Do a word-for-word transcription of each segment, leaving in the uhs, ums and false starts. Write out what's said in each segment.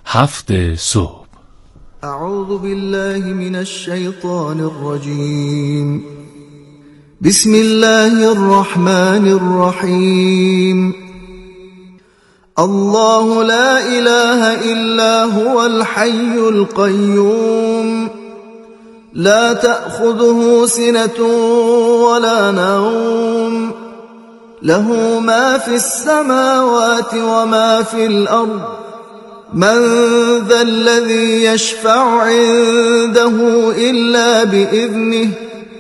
هفت صبح. اعوذ بالله من الشیطان الرجیم. بسم الله الرحمن الرحیم. الله لا اله الا هو الحي القيوم لا تأخذه سنة ولا نوم له ما في السماوات وما في الأرض من ذا الذي يشفع عنده إلا بإذنه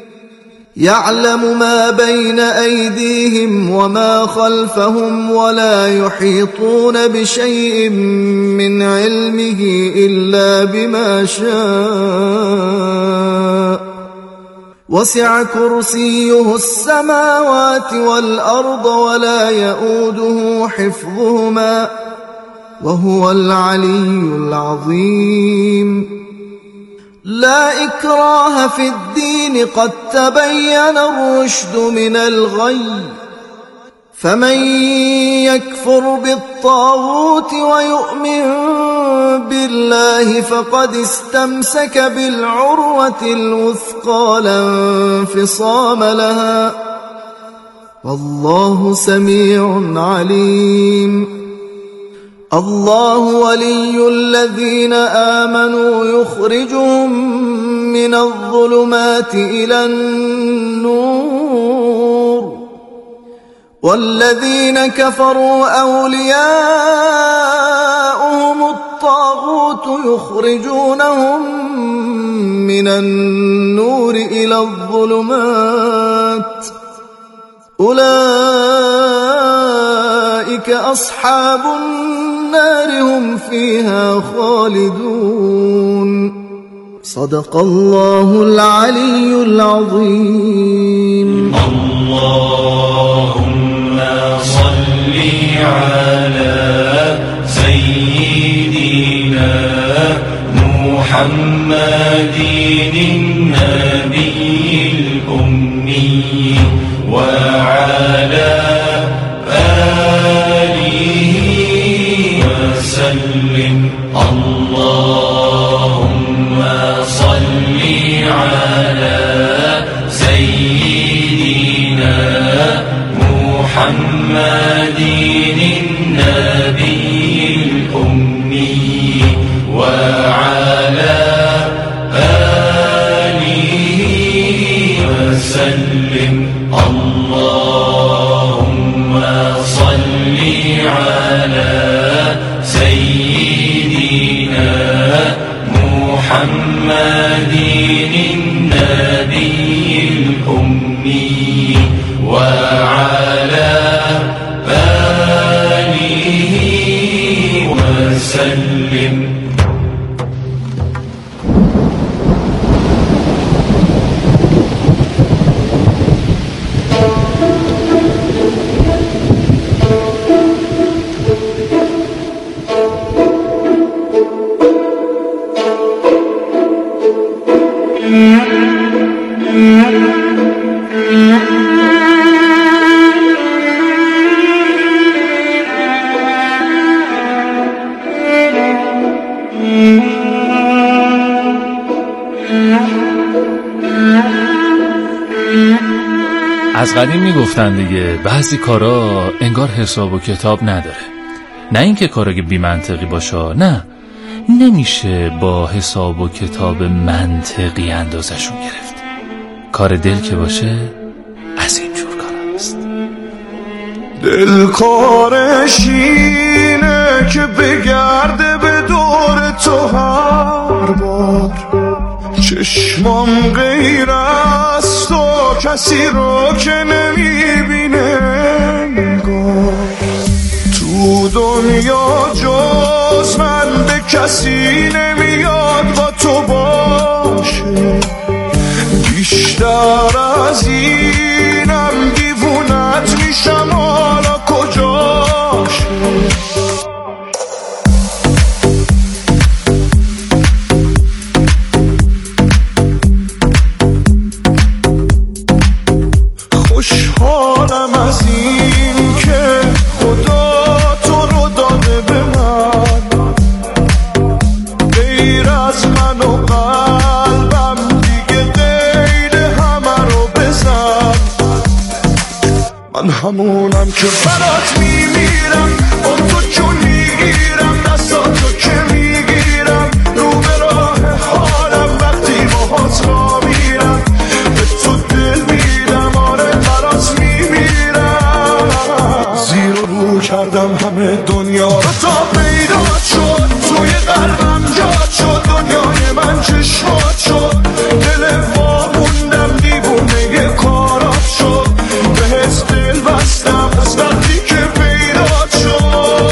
يعلم ما بين أيديهم وما خلفهم ولا يحيطون بشيء من علمه إلا بما شاء وسع كرسيه السماوات والأرض ولا يؤوده حفظهما وهو العلي العظيم. لا إكراه في الدين قد تبين الرشد من الغي فمن يكفر بالطاغوت ويؤمن بالله فقد استمسك بالعروة الوثقى لا انفصام لها والله سميع عليم. الله ولي الذين آمنوا يخرجهم من الظلمات إلى النور والذين كفروا أولياؤهم الطاغوت يخرجونهم من النور إلى الظلمات أولئك أصحاب النار هم فيها خالدون. صدق الله العلي العظيم. اللهم صل على سيدنا محمد النبي الأمي وعلى وسلم. اللهم صل على سيدنا محمد النبي الأمي وعلى آله وسلم. اللهم صل على سيدنا محمد النبي الأمي وعلى آله وسلم. از قدیم میگفتن دیگه بعضی کارا انگار حساب و کتاب نداره. نه اینکه کارا که بی منطقی باشه، نه، نمیشه با حساب و کتاب منطقی اندازشون گرفت. کار دل که باشه از این جور کار هست. دل کارش اینه که بگرده به دور تو هر بار چشمام غیر از تو کسی رو که نمیبینه انگار تو دنیا جز من به کسی نمیاد با تو باشه بیشتر از اینم دیوونت میشم حالا کجاشه خوشحالم از این که خدا تو رو داده به من من همونم که برات میمیرم، با تو جون میگیرم، دستاتو که میگیرم، رو به راه حالم وقتی باهات را میرم، به تو دل میدم، آره برات میمیرم. زیر و رو کردم همه دنیا رو تا پیدا شد، توی قلبم جاد شد، دنیای من چشمات شد، دل واموندم دیوونه کارات شد، بهت دل بستم از وقتی که پیدات شد.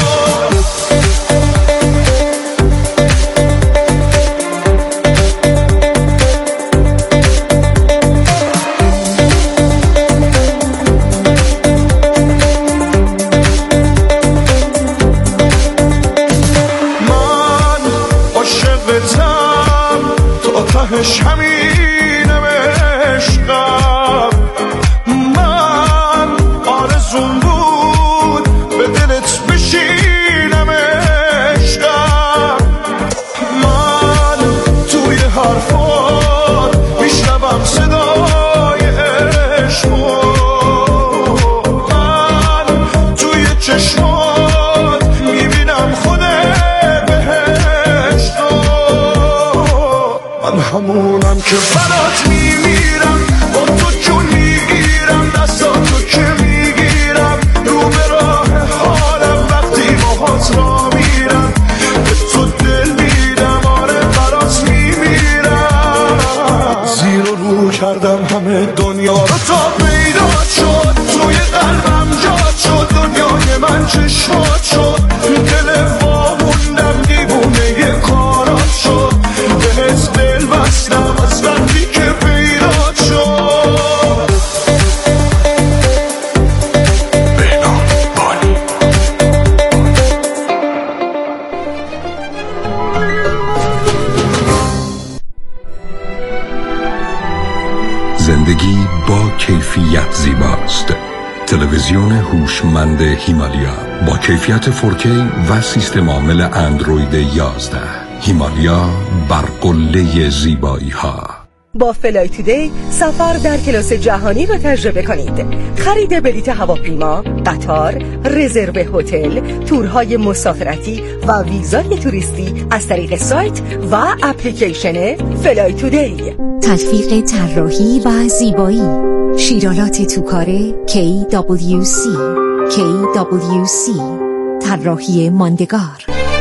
من عاشقتم تا تهش همینم عشقم، من آرزوم بود به دلت بشینم عشقم، من توی حرفات میشنوم صدای عشقو، من توی چشمات میبینم خود بهشتو. من همونم که برات میمیرم، با تو جون میگیرم، دستاتو که میگیرم، رو به راه حالم وقتی باهات را میرم، به تو دل میدم، آره برات میمیرم. زیر و رو کردم همه دنیا رو تا پیدات شد، توی قلبم جاد شد، دنیای من چشمات شد، دل واموندم دیوونه کارات شد، بهت دل بستم از وقتی که پیدات شد. بهنام بانی. زندگی با کیفیت زیباست. تلویزیون هوشمند هیمالیا با کیفیت فور کی و سیستم عامل اندروید یازده. هیمالیا بر قله زیبایی ها. با فلای تودی سفر در کلاس جهانی را تجربه کنید. خرید بلیط هواپیما، قطار، رزرو هتل، تورهای مسافرتی و ویزای توریستی از طریق سایت و اپلیکیشن فلای تودی. تلفیق طراحی و زیبایی، شیرالات توکاره کی دبلیو سی کی دبلیو سی، طراحی ماندگار.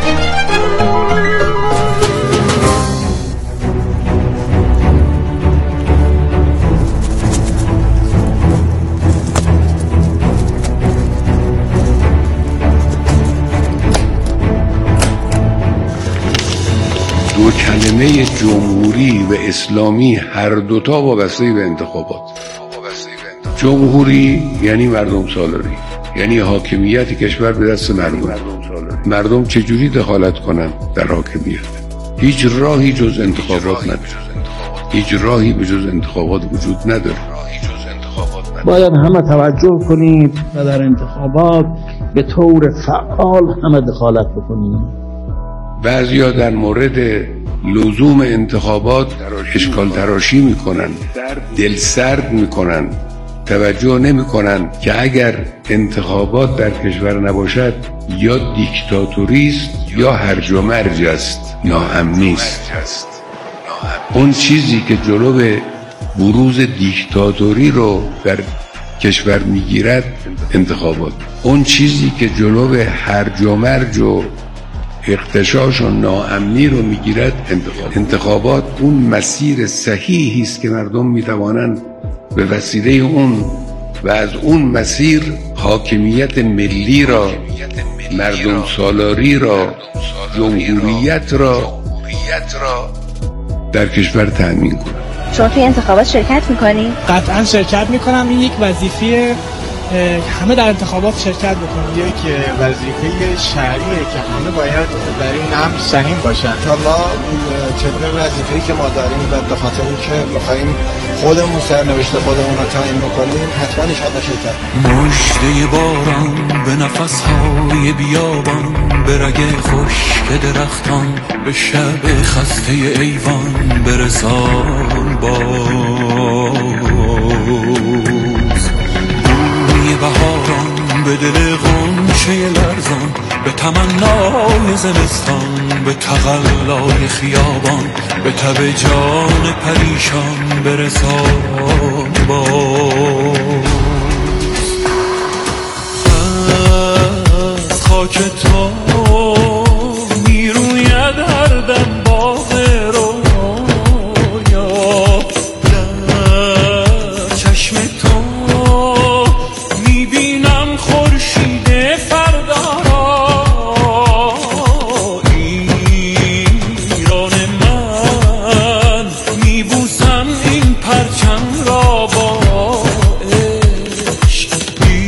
دو کلمه جمهوری و اسلامی هر دوتا وابسته به انتخابات. جمهوری یعنی مردم سالاری، یعنی حاکمیت کشور به دست مردم. مردم چجوری دخالت کنن در حاکمیت؟ هیچ راهی جز انتخابات نداره. هیچ راهی به جز انتخابات وجود نداره. باید همه توجه کنید و در انتخابات به طور فعال همه دخالت بکنید. بعضیا در مورد لزوم انتخابات اشکال تراشی میکنن، دل سرد میکنن، توجه نمیکنن که اگر انتخابات در کشور نباشد یا دیکتاتوری است یا هرج و مرج است، ناامنی است. اون چیزی که جلو بروز دیکتاتوری رو در کشور میگیرد انتخابات. اون چیزی که جلو هرج و مرج و اغتشاش و ناامنی رو میگیرد انتخابات. انتخابات اون مسیر صحیحی است که مردم میتوانند به وسیله اون و از اون مسیر حاکمیت ملی را، مردم سالاری را، جمهوریت را در کشور تأمین کنند. شما توی انتخابات شرکت میکنی؟ قطعا شرکت میکنم. این یک وظیفه همه در انتخابات شرکت بکنن. یک وظیفه شرعیه که همه باید در این امر سهیم باشن. انشالله طبق وظیفه‌ای که ما داریم و به خاطر اینکه می‌خوایم خودمون سرنوشت خودمون رو تعیین بکنیم، حتما انشالله شرکت. مژده باران به نفس‌های بیابان، به رگ خشک درختان، به شب خسته ایوان برسان باز. بهاران، به دل غنچه لرزان، به تمنای زمستان، به تقلای خیابان، به تب جان پریشان برسان باز. از خاک تو میروید هر دم باغ رویا، در چشم تو میبینم خورشید فردا را. ایران من میبوسم این پرچم را با عشق.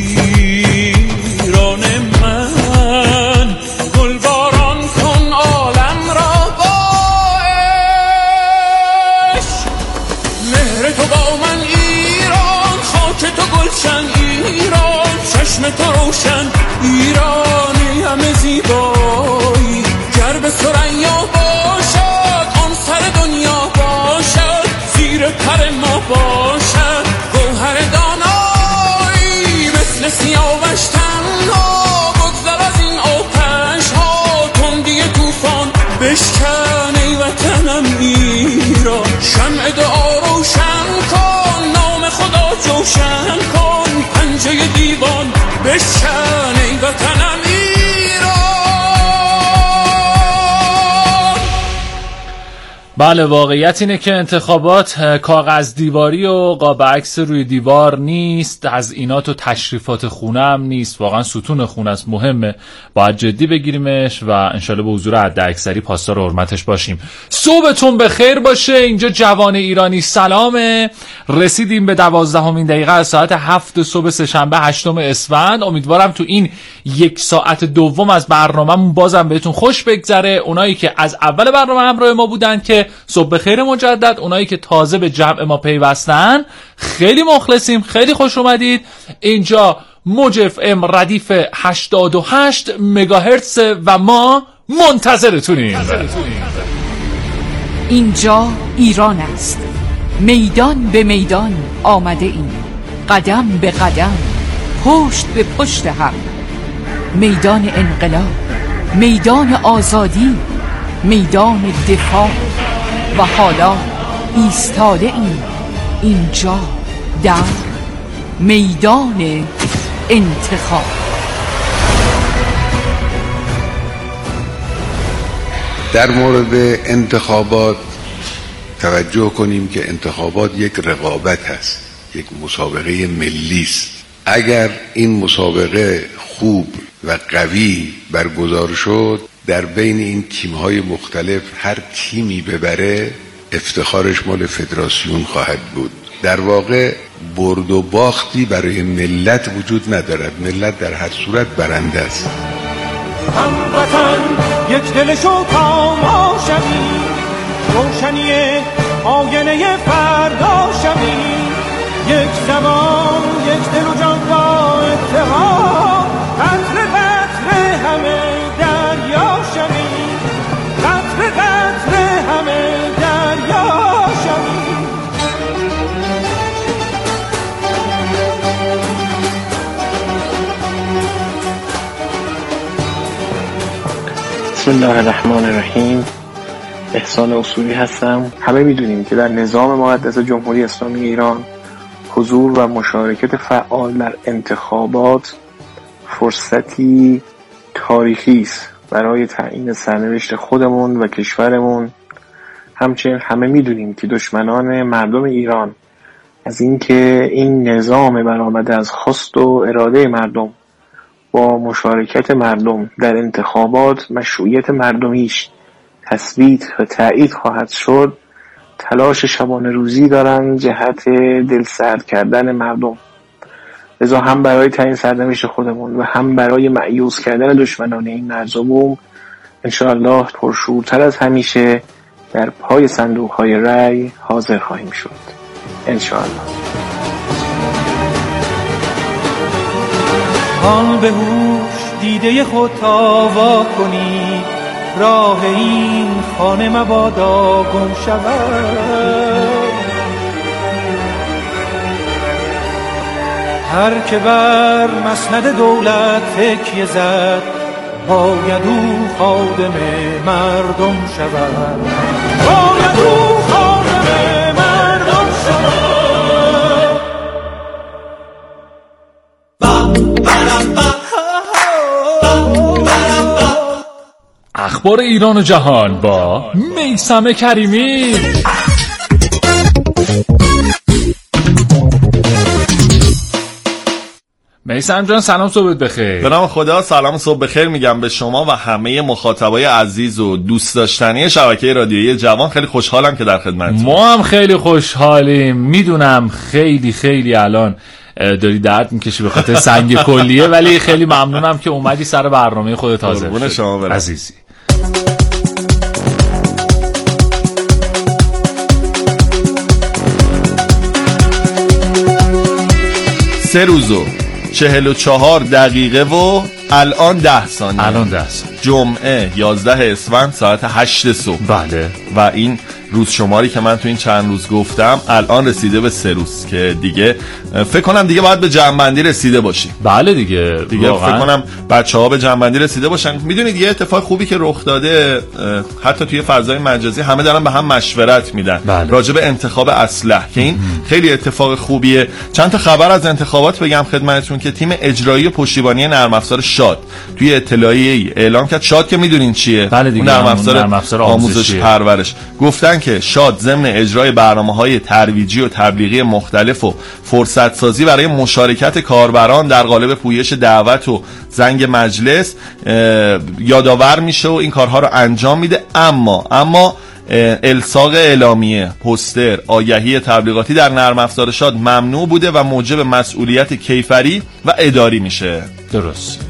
ایران من گلباران کن عالم را با عشق. مهر تو با من ایران، خاک تو گلشن ایران، چشم تو روشن ایرانی همه زیبایی. گر به ثریا باشد آن سر دنیا باشد، زیر پر ما باشد گوهر دانایی. مثل سیاوش تنها بگذر از این آتش ها، تندی طوفان بشکن ای وطنم ایران. شمع دعا روشن کن، نام خدا جوشن کن، پنجه دیوان بشکن ای وطنم ایران. بله، واقعیت اینه که انتخابات کاغذ دیواری و قاب عکس روی دیوار نیست، تزیینات و تشریفات خونه هم نیست، واقعا ستون خونه است، مهمه، باید جدی بگیریمش و انشالله به حضور حداکثری پاسدار حرمتش باشیم. صبحتون بخیر باشه. اینجا جوان ایرانی سلامه. رسیدیم به دوازدهمین دقیقه از ساعت هفت صبح سه‌شنبه هشتم اسفند. امیدوارم تو این یک ساعت دوم از برنامه‌مون بازم بهتون خوش بگذره. اونایی که از اول برنامه همراه ما بودن که صبح بخیر مجدد، اونایی که تازه به جمع ما پیوستن خیلی مخلصیم، خیلی خوش اومدید. اینجا موج اف ام ردیف هشتاد و هشت مگاهرتز و ما منتظرتونیم. اینجا ایران است، میدان به میدان آمده ایم، قدم به قدم، پشت به پشت هم. میدان انقلاب، میدان آزادی، میدان دفاع و حالا ایستاده ایم اینجا در میدان انتخاب. در مورد انتخابات توجه کنیم که انتخابات یک رقابت هست، یک مسابقه ملی است. اگر این مسابقه خوب و قوی برگزار شد، در بین این تیم‌های مختلف هر تیمی ببره افتخارش مال فدراسیون خواهد بود. در واقع برد و باختی برای ملت وجود ندارد، ملت در هر صورت برنده است. هموطن یک دل شو تا ما شویم، روشنی آینه فردا شویم، یک زمان یک دل و جان با اتحاد، قطره قطره همه دریا شویم، قطره قطره همه دریا شویم. بسم الله الرحمن الرحیم. احسان اصولی هستم. همه میدونیم که در نظام مقدس جمهوری اسلامی ایران حضور و مشارکت فعال در انتخابات فرصتی تاریخی است برای تعیین سرنوشت خودمون و کشورمون. همچنین همه میدونیم که دشمنان مردم ایران از اینکه این نظام برآمده از خواست و اراده مردم با مشارکت مردم در انتخابات مشروعیت مردمیش تثبیت و تایید خواهد شد، تلاش شبانه روزی دارن جهت دلسرد کردن مردم. لذا هم برای تعیین سرنوشت خودمون و هم برای مأیوس کردن دشمنان این مرزبوم انشاءالله پرشورتر از همیشه در پای صندوق‌های رأی حاضر خواهیم شد انشاءالله. آن به هوش دیده خود تاوا کنید، راه این خانه مبادا گم شود. هر که بر مسند دولت تکیه زد باید او خادم مردم شود، باید او خادم مردم شود. اخبار ایران و جهان با میثم کریمی. میثم جان سلام، صبحت بخیر. به نام خدا، سلام صبح بخیر میگم به شما و همه مخاطبای عزیز و دوست داشتنی شبکه رادیویی جوان. خیلی خوشحالم که در خدمتتونم. ما هم خیلی خوشحالیم. میدونم خیلی خیلی الان داری درد میکشی به خاطر سنگ کلیه، ولی خیلی ممنونم که اومدی سر برنامه خودت حاضر شدی. شما برم. عزیزی. سه روزو چهل و چهار دقیقه و الان ده ثانیه. الان ده ثانیه. جمعه یازده اسفند ساعت هشت صبح. بله. و این روز شماری که من تو این چند روز گفتم الان رسیده به سه روز که دیگه فکر کنم دیگه باید به جمع‌بندی رسیده باشیم. بله دیگه دیگه واقعا. فکر کنم بچه‌ها به جمع‌بندی رسیده باشن. میدونید یه اتفاق خوبی که رخ داده، حتی توی فضای مجازی همه دارن به هم مشورت میدن بله. راجع به انتخاب اسلحه که این خیلی اتفاق خوبیه. چند تا خبر از انتخابات بگم خدمتتون که تیم اجرایی و پشتیبانی نرم افزار شاد توی اطلاعیه‌ای اعلام کرد. شاد که میدونین چیه؟ بله دیگه، نرم افزار, نرم افزار آموزش پرورش. گفتن که شاد ضمن اجرای برنامه‌های ترویجی و تبلیغی مختلف و فرصت سازی برای مشارکت کاربران در قالب پویش دعوت و زنگ مجلس یادآور میشه و این کارها رو انجام میده. اما اما الساق اعلامیه، پوستر، آگهی تبلیغاتی در نرم افزار شاد ممنوع بوده و موجب مسئولیت کیفری و اداری میشه. درست.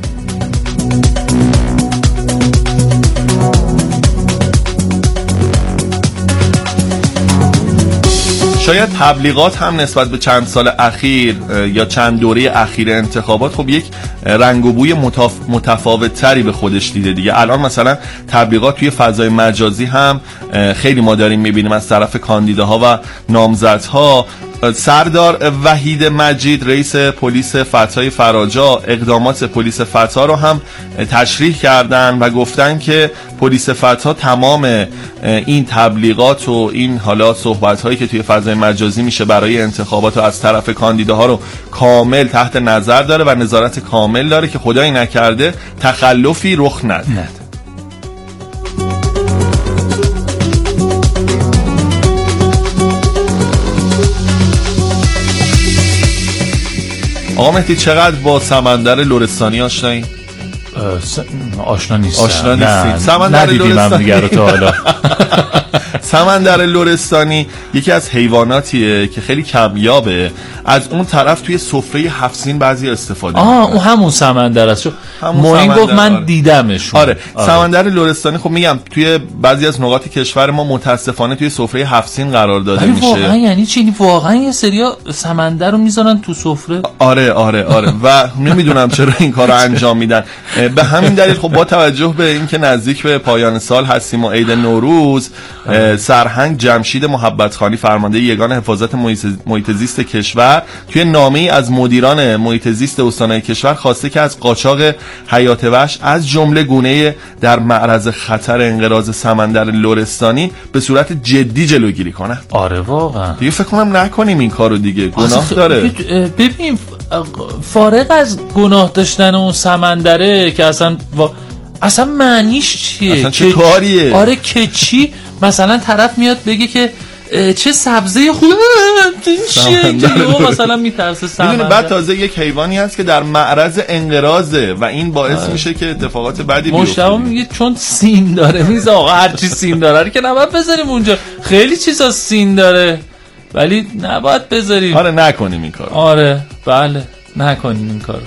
شاید تبلیغات هم نسبت به چند سال اخیر یا چند دوره اخیر انتخابات خب یک رنگ و بوی متف... متفاوت تری به خودش دیده دیگه. الان مثلا تبلیغات توی فضای مجازی هم خیلی ما داریم میبینیم از طرف کاندیداها و نامزدها. سردار وحید مجید رئیس پلیس فتای فراجا اقدامات پلیس فتا رو هم تشریح کردن و گفتن که پلیس فتا تمام این تبلیغات و این حالا صحبت هایی که توی فضای مجازی میشه برای انتخابات و از طرف کاندیداها رو کامل تحت نظر داره و نظارت کامل داره که خدایی نکرده تخلفی رخ نده. آقا مهدی چقدر با سمندر لرستانی آشنایی؟ س... آشنا نیستم. آشنا نیستید. سمندر لرستانی تا حالا. سمندر لرستانی یکی از حیواناتیه که خیلی کمیابه. از اون طرف توی سفره هفت سین بعضی استفاده آه اون همون سمندر است. موین گفت من آره. دیدمشون. آره. آره سمندر لرستانی خب میگم توی بعضی از نقاط کشور ما متاسفانه توی سفره هفت سین قرار داده میشه. واقعا یعنی چی؟ واقعا یه سریا سمندر رو میذارن تو سفره؟ آره آره آره و نمیدونم چرا این کارو انجام میدن. به همین دلیل خب با توجه به اینکه نزدیک به پایان سال هستیم و عید نوروز، سرهنگ جمشید محبتخانی فرمانده یگان حفاظت محیط زیست کشور توی نامه‌ای از مدیران محیط زیست استان‌های کشور خواسته که از قاچاق حیات وحش از جمله گونه‌ای در معرض خطر انقراض سمندر لرستانی به صورت جدی جلوگیری کنن. آره واقعا دیگه فکر کنم نکنیم این کارو دیگه، گناه داره. ببین فارغ از گناه داشتن اون سمندره که اصلا و... اصلا معنیش چیه؟ اصلا چه کاریه؟ آره که چی؟ مثلا طرف میاد بگه که چه سبزه خوبه چیه که مثلا میترسه سمندر. میدونی بعد تازه یک حیوانی هست که در معرض انقراضه و این باعث آه. میشه که اتفاقات بدی بیفته. مشتبه میگه چون سین داره میزه آقا هر چی سین داره که نباید بذاریم اونجا. خیلی چیزا سین داره ولی نباید بذاریم. آره نکنیم این کارو. آره بله نکنیم این کارو.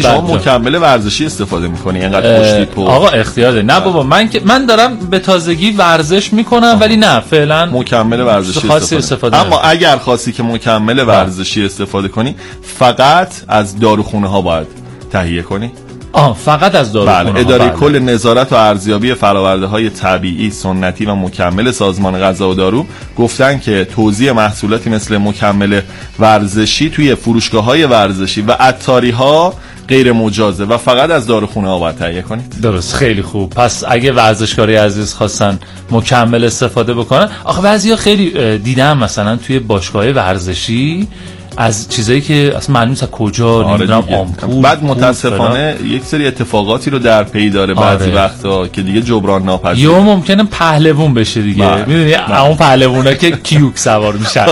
شما مکمل ورزشی استفاده میکنی اینقدر خوشتیپ و آقا اختیار ده. نه بابا من که من دارم به تازگی ورزش میکنم ولی نه فعلا مکمل ورزشی استفاده, استفاده اما اگر خواستی که مکمل ورزشی استفاده کنی فقط از داروخونه ها باید تهیه کنی. آه فقط از داروخونه. بله. اداره بله. کل نظارت و ارزیابی فرآورده های طبیعی، سنتی و مکمل سازمان غذا و دارو گفتن که توزیع محصولاتی مثل مکمل ورزشی توی فروشگاه های ورزشی و عطاری ها غیر مجازه و فقط از داروخونه ها باید تهیه کنید. درست، خیلی خوب. پس اگه ورزشکاری عزیز خواستن مکمل استفاده بکنن، آخه بعضیا خیلی دیدم مثلا توی باشگاه ورزشی از چیزایی که اصلا معلوم نیست کجا نمیدونم آمپول، بعد متاسفانه یک سری اتفاقاتی رو در پی داره بعضی آره. وقتا که دیگه جبران ناپذیره. یا ممکنه پهلوون بشه دیگه، میدونی اون پهلوونا که کیوک سوار میشن.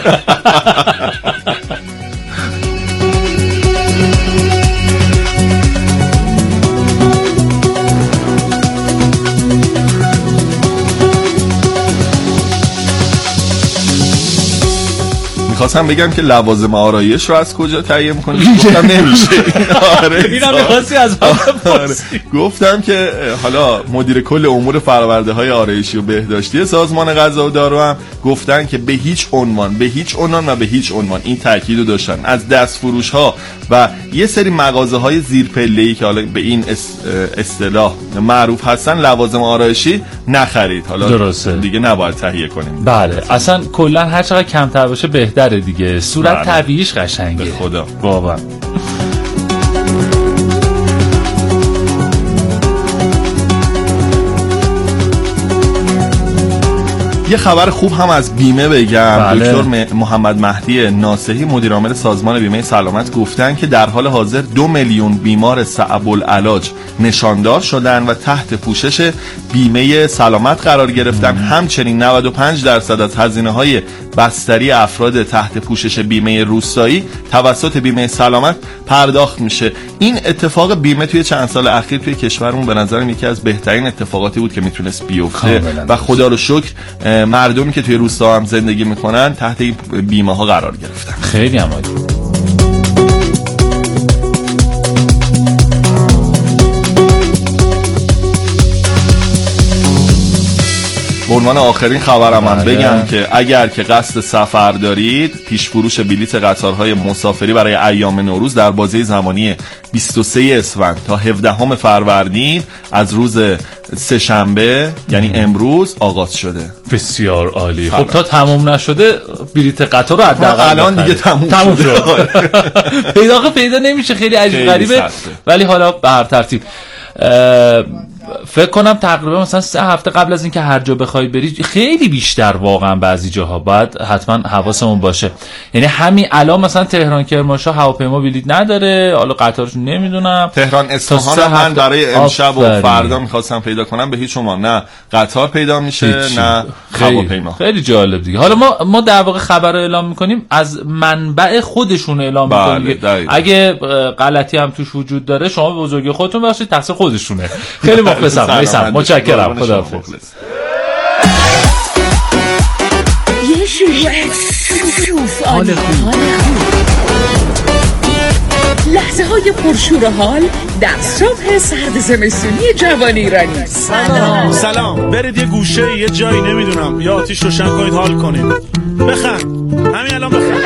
خواستم بگم که لوازم آرایش رو از کجا تهیه می‌کنی؟ گفتم نمیشه. آره اینا می‌خواستی از آره. گفتم که حالا مدیر کل امور فرآورده‌های آرایشی و بهداشتی سازمان غذا و دارو هم گفتن که به هیچ عنوان به هیچ عنوان و به هیچ عنوان این تاکیدو داشتن از دستفروش‌ها و یه سری مغازه‌های زیرپله‌ای که حالا به این اصطلاح معروف هستن لوازم آرایشی نخرید. حالا درسته. دیگه نباید تهیه کنیم. بله اصلا کلا هر چقدر کمتر باشه بهتره دیگه. صورت طبیعیش قشنگه. به خدا واقعا. یه خبر خوب هم از بیمه بگم. بله. دکتر محمد مهدی ناصحی مدیر عامل سازمان بیمه سلامت گفتن که در حال حاضر دو میلیون بیمار صعب العلاج نشاندار شدن و تحت پوشش بیمه سلامت قرار گرفتن. همچنین نود و پنج درصد از هزینه‌های بستری افراد تحت پوشش بیمه روستایی توسط بیمه سلامت پرداخت میشه. این اتفاق بیمه توی چند سال اخیر توی کشورمون به نظرم یکی از بهترین اتفاقاتی بود که میتونست بیفته و خدا رو شکر مردمی که توی روستا هم زندگی میکنن تحت این بیمه ها قرار گرفتن. خیلی عالی. به عنوان آخرین خبرم هم بگم که اگر که قصد سفر دارید پیش فروش بلیت قطارهای مسافری برای ایام نوروز در بازه زمانی بیست و سوم اسفند تا هفدهم فروردین از روز سه شنبه یعنی امروز آغاز شده. بسیار عالی. خب تا تموم نشده بلیت قطار رو حداقل الان دیگه تموم, تموم شد. پیدا پیدا نمیشه، خیلی عجیب غریبه ولی حالا به هر ترتیب فکر کنم تقریبا مثلا سه هفته قبل از اینکه هر جا بخوای بری خیلی بیشتر واقعا بعضی جاها باید حتما حواسمون باشه. یعنی همین الان مثلا تهران کرمانشاه هواپیما بلیط نداره، حالا قطارش نمیدونم. تهران اصفهان من برای امشب و فردا می‌خواستم پیدا کنم به هیچ عنوان نه قطار پیدا میشه هیچی. نه هواپیما. خیلی جالب دیگه. حالا ما ما در واقع خبر رو اعلام می‌کنیم از منبع خودشون اعلام می‌کنیم. اگه غلطی هم توش وجود داره شما به بزرگی خودتون باشید، تقصیر خودشونه. خیلی مخلصم. میسم متشکرم. خداحافظ. یه شوف حال خوب، لحظه های پرشور و حال در صبح سرد زمستونی جوان ایرانی. سلام سلام. برید یه گوشه یه جایی نمیدونم یا آتیش روشن کنید حال کنید. بخند همین الان بخند.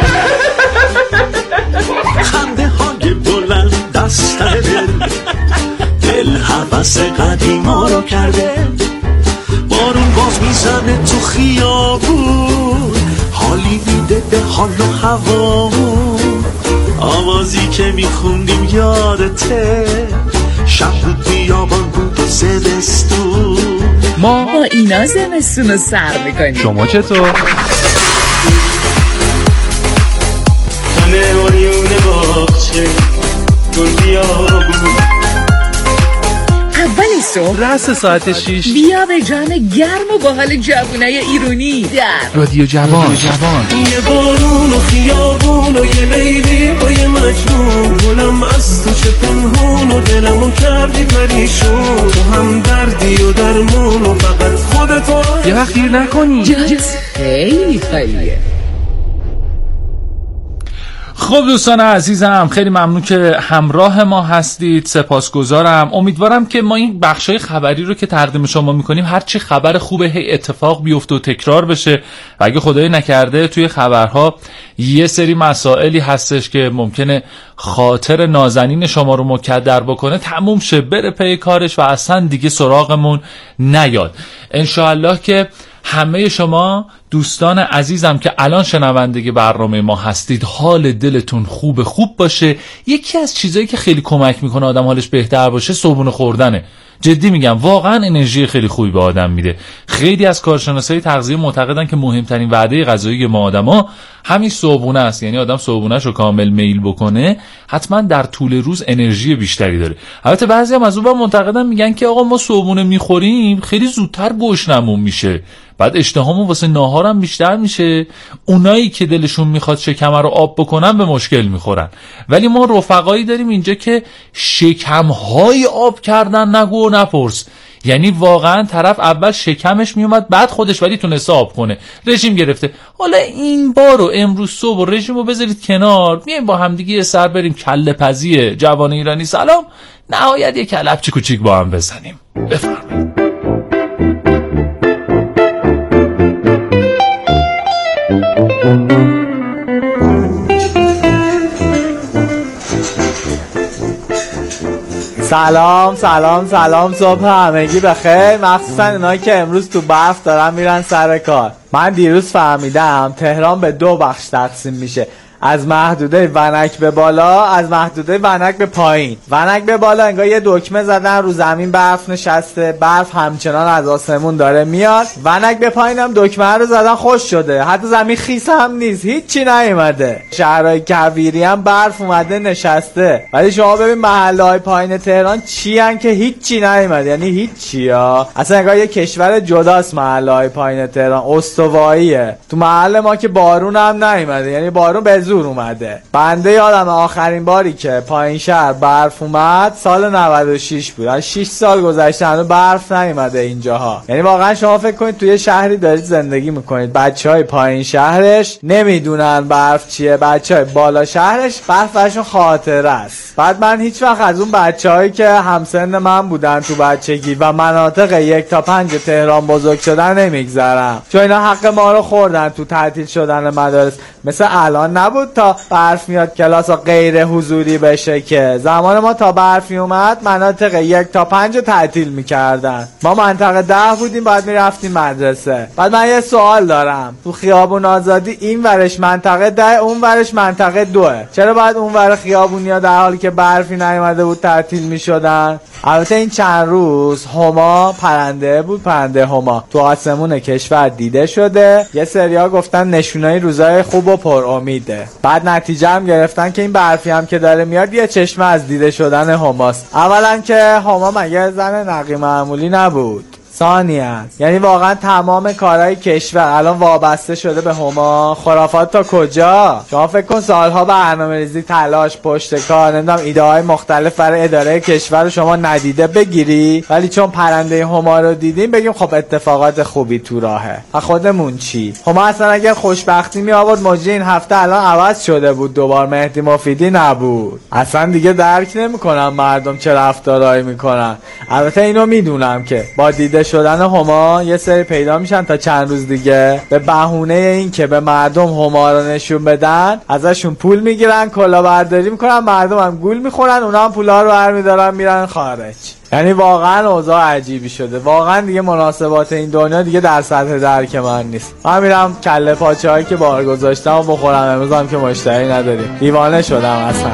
خنده های بلند دست دل دل حوث قدیما رو کرده، بارون باز میزنه تو خیابون، حالی میده به حال و هوامون، آوازی که میخوندیم یادته، شب بود بیابان بود زمستون، ما با اینا زمستون رو سر میکنیم. شما چطور؟ خانه اوریون باغچه گل بیابون، اول صبح رأس ساعت شیش بیا به جام گرم و با حال جوونای ایرانی در رادیو جوان. یه بارون و خیابون و یه لیلی و یه مجنون، گلم از تو چه پنهون و دلمو کردی پریشون، تو هم دردی و درمون و فقط خودتو یه وقت دیر نکنی. جاز خیلی خیلیه. خب دوستان عزیزم، خیلی ممنون که همراه ما هستید، سپاسگزارم. امیدوارم که ما این بخشای خبری رو که تقدیم شما میکنیم هرچی خبر خوبه هی اتفاق بیفته و تکرار بشه و اگه خدای نکرده توی خبرها یه سری مسائلی هستش که ممکنه خاطر نازنین شما رو مکدر بکنه، تموم شه بره پی کارش و اصلا دیگه سراغمون نیاد. انشاءالله که همه شما دوستان عزیزم که الان شنونده برنامه ما هستید حال دلتون خوب خوب باشه. یکی از چیزایی که خیلی کمک میکنه آدم حالش بهتر باشه صبحونه خوردنه. جدی میگم، واقعا انرژی خیلی خوبی به آدم میده. خیلی از کارشناسای تغذیه معتقدن که مهمترین وعده غذایی ما آدما همین صبحونه است. یعنی آدم صبحونه‌شو کامل میل بکنه حتما در طول روز انرژی بیشتری داره. البته بعضی هم از اون معتقدن میگن که آقا ما صبحونه میخوریم خیلی زودتر گشنمون میشه، بعد اشتهامون واسه ناهارم بیشتر میشه. اونایی که دلشون میخواد شکم رو آب بکنن به مشکل میخورن. ولی ما رفقایی داریم اینجا که شکمهای آب کردن نگو و نپرس. یعنی واقعا طرف اول شکمش میومد بعد خودش ولی تونسته آب کنه، رژیم گرفته. حالا این بارو امروز صبح رژیمو بذارید کنار، میایم با همدیگه یه سر بریم کله پزی جوان ایرانی سلام، نهایت یه کلبچه کوچیک با هم بزنیم. بفرمایید. سلام سلام سلام، صبح همگی بخیر، مخصوصا اینایی که امروز تو برف دارن میرن سر کار. من دیروز فهمیدم تهران به دو بخش تقسیم میشه، از محدوده ونک به بالا، از محدوده ونک به پایین. ونک به بالا انگار یه دکمه زدن رو زمین برف نشسته، برف همچنان از آسمون داره میاد. ونک به پایین هم دکمه رو زدن خوش شده، حتی زمین خیس هم نیست، هیچی نیومده. شهرهای کویری هم برف اومده نشسته. ولی شما ببین محله‌های پایین تهران چی ان که هیچی نیومده، یعنی هیچی ها. اصلا انگار یه کشور جداست محله‌های پایین تهران، استواییه. تو محل ما که بارون هم نیومده، یعنی بارون به زور اومده. بنده یادم آخرین باری که پایین شهر برف اومد سال نود و شش بود. از شش سال گذشته هنوز برف نیومده اینجاها. یعنی واقعا شما فکر کنید توی شهری دارید زندگی میکنید، بچهای پایین شهرش نمیدونن برف چیه، بچهای بالا شهرش برف براشون خاطره است. بعد من هیچ وقت از اون بچه‌هایی که همسن من بودن تو بچگی و مناطق یک تا پنج تهران بزرگ شدن نمیگذرم، چون اینا حق ما رو خوردن تو تعطیل شدن مدارس. مثل الان نبود تا برف میاد کلاسا غیر حضوری بشه، که زمان ما تا برفی اومد مناطق یک تا پنج تعطیل میکردن. ما منطقه ده بودیم، باید میرفتیم مدرسه. بعد من یه سوال دارم، تو خیابون آزادی این ورش منطقه ده، اون ورش منطقه دوه، چرا باید اون ور خیابونیا در حالی که برفی نیومده بود تعطیل میشدن؟ البته این چند روز هما پرنده بود، پرنده هما تو آسمون کشور دیده شده. یه سریا گفتن نشونای روزای خوب و پر امیده. بعد نتیجه هم گرفتن که این برفی هم که داره میاد یه چشمه از دیده شدن هماست. اولا که هما مگه زن نقی معمولی نبود؟ ثانیاً یعنی واقعا تمام کارهای کشور الان وابسته شده به هما؟ خرافات تا کجا؟ شما فکر کن سالها برنامه‌ریزی، تلاش، پشت کار، نمیدونم ایده های مختلف برای اداره کشور رو شما ندیده بگیری، ولی چون پرنده هما رو دیدیم بگیم خب اتفاقات خوبی تو راهه. و خودمون چی؟ هما اصلا اگر خوشبختی می آورد مجری این هفته الان عوض شده بود، دوبار مهدی مفیدی نبود. اصلا دیگه درک نمی‌کنم مردم چه رفتارهایی میکنن. البته اینو میدونم که با دیده شدن هما یه سری پیدا میشن تا چند روز دیگه به بهونه این که به مردم هما رو نشون بدن ازشون پول میگیرن، کلاهبرداری میکنن، مردم هم گول میخورن، اونا هم پولا رو برمیدارن میرن خارج. یعنی واقعا اوضاع عجیبی شده. واقعا دیگه مناسبات این دنیا دیگه در سطح درک من نیست. من میرم کله پاچه هایی که بار گذاشتم و بخورم، امروز هم که مشتری نداریم. دیوانه شدم اصلا.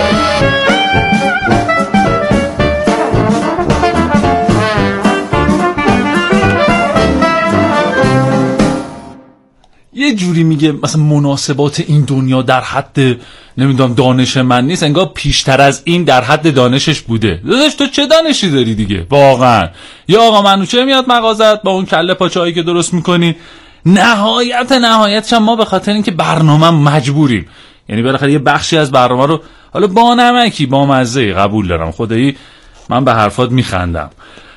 یه جوری میگه مثلا مناسبات این دنیا در حد نمیدونم دانش من نیست، انگار پیشتر از این در حد دانشش بوده. داداش تو چه دانشی داری دیگه واقعا؟ یا آقا منوچه میاد مغازت با اون کله پاچه‌ای که درست میکنی، نهایت نهایتش ما به خاطر اینکه برنامه مجبوریم، یعنی بالاخره یه بخشی از برنامه رو حالا با نمکی با مزه قبول دارم، خدایی من به حرفات میخندم،